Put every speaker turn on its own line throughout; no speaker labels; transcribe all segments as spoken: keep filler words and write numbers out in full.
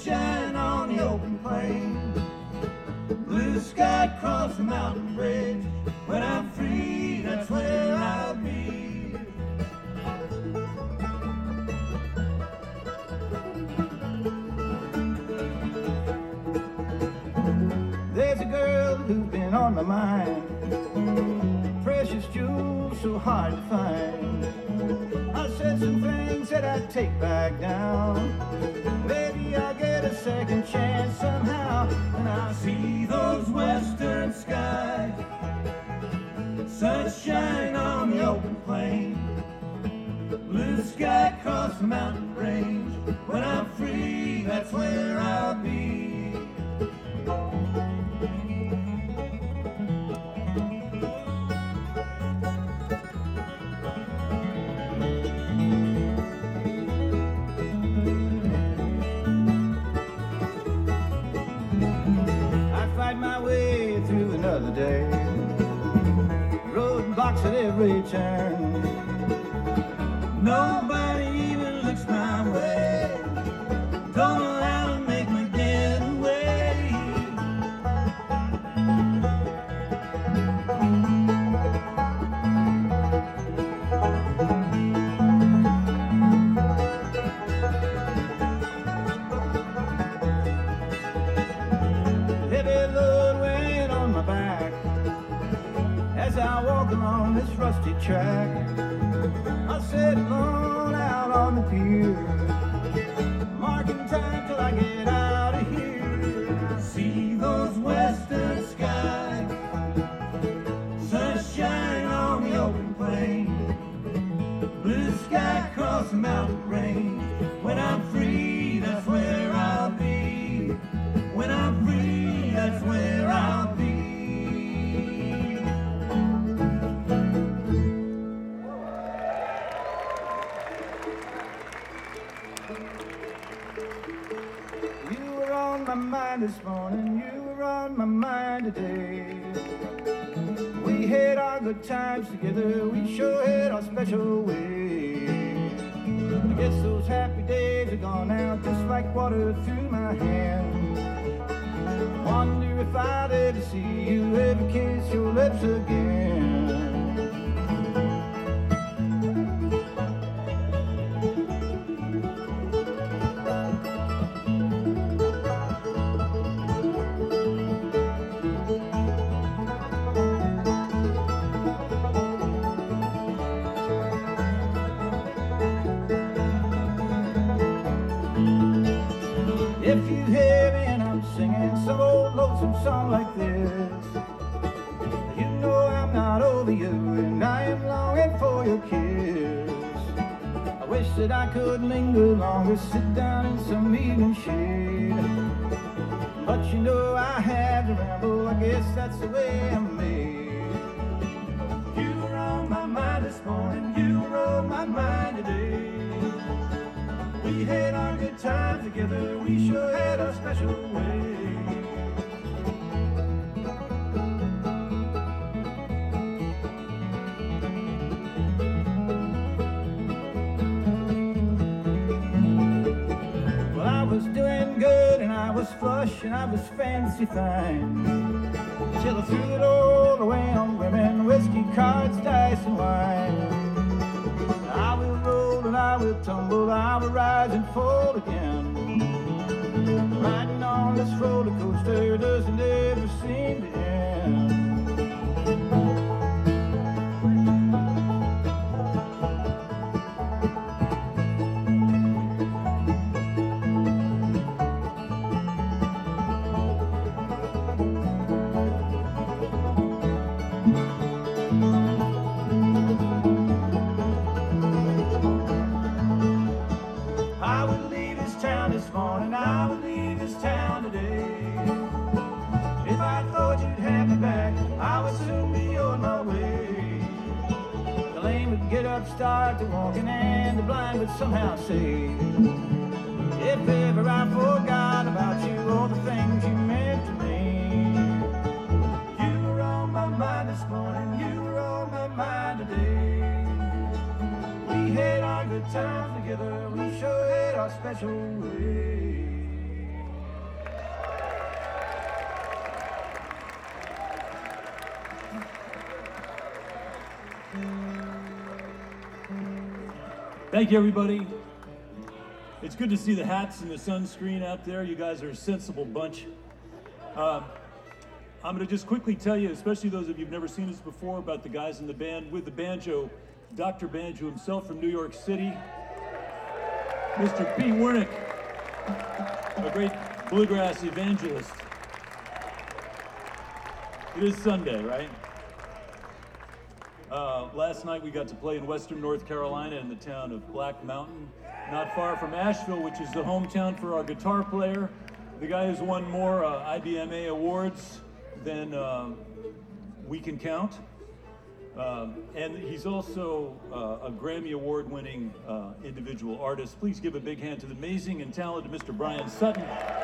sunshine on the open plain, blue sky across the mountain ridge. When I'm free, that's where I'll be. There's a girl who's been on my mind, precious jewels so hard to find. I said some things that I'd take back down. Maybe I'll get a second chance somehow. And I'll see those western skies, sunshine on the open plain, blue sky across the mountain range. When I'm free, that's where I'll be. My way through another day, roadblocks at every turn. Nobody even looks my way, don't know how to make me get away. Heavy load weighing on my back as I walk along this rusty track. I'll sit alone out on the pier, marking time till I get out of here. I see those western skies, sunshine on the open plain, blue sky across the mountain range. When I'm free, that's where I'll be. When I'm free, that's where I'll be. You were on my mind this morning, you were on my mind today. We had our good times together, we sure had our special way. I guess those happy days are gone now, just like water through my hands. Wonder if I'd ever see you ever kiss your lips again. If you hear me and I'm singing some old lonesome song like this, you know I'm not over you and I am longing for your kiss. I wish that I could linger longer, sit down in some evening shade, but you know I had to ramble, I guess that's the way I'm made. You were on my mind this morning, you were on my mind today. We had our good times together, we sure had a special way. Well, I was doing good and I was flush and I was fancy fine, till I threw it all away on women, whiskey, cards, dice and wine. I will roll and I will tumble, I will rise and fall again. Riding on this roller coaster doesn't ever seem to end. I would leave this town this morning, I would leave this town today. If I thought you'd have me back, I would soon be on my way. The lame would get up, start to walking, and the blind would somehow say, if ever I forgot about you, all the things you meant to me. You were on my mind this morning, you were on my mind today. We had our good times together, we sure had our special way.
Thank you, everybody. It's good to see the hats and the sunscreen out there. You guys are a sensible bunch. Uh, I'm going to just quickly tell you, especially those of you who've never seen us before, about the guys in the band. With the banjo, Doctor Banjo himself from New York City, Mister Pete Wernick, a great bluegrass evangelist. It is Sunday, right? Uh, last night we got to play in Western North Carolina in the town of Black Mountain, not far from Asheville, which is the hometown for our guitar player, the guy who's won more uh, I B M A awards than uh, we can count. Um, and he's also uh, a Grammy Award-winning uh, individual artist. Please give a big hand to the amazing and talented Mister Brian Sutton.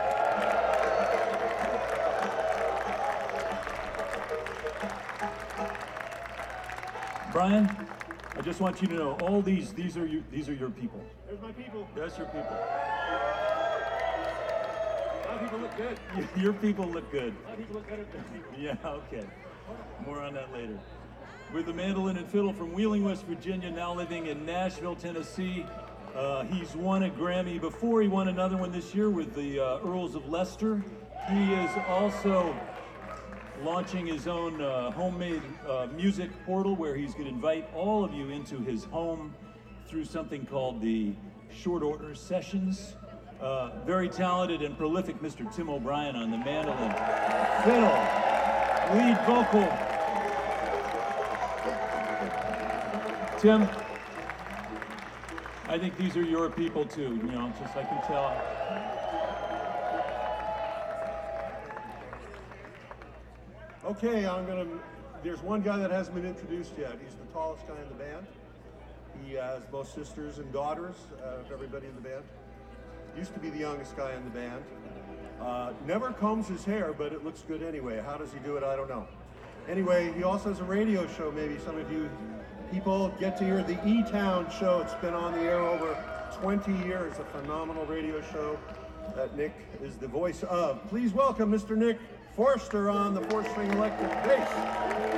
Brian, I just want you to know, all these, these are you, these are your people.
There's my people.
That's your people.
My people look good.
Your people look good.
My people look better than people.
Yeah, okay. More on that later. With the mandolin and fiddle from Wheeling, West Virginia, now living in Nashville, Tennessee. Uh, he's won a Grammy before. He won another one this year with the uh, Earls of Leicester. He is also launching his own uh, homemade uh, music portal where he's going to invite all of you into his home through something called the Short Order Sessions. Uh, very talented and prolific Mister Tim O'Brien on the mandolin, fiddle, lead vocal. Tim, I think these are your people too, you know, just I can tell.
Okay, I'm gonna, there's one guy that hasn't been introduced yet. He's the tallest guy in the band. He has both sisters and daughters, uh, everybody in the band. Used to be the youngest guy in the band. Uh, never combs his hair, but it looks good anyway. How does he do it? I don't know. Anyway, he also has a radio show. Maybe some of you people get to hear the E-Town show. It's been on the air over twenty years, a phenomenal radio show that Nick is the voice of. Please welcome Mister Nick Forster on the four-string electric bass.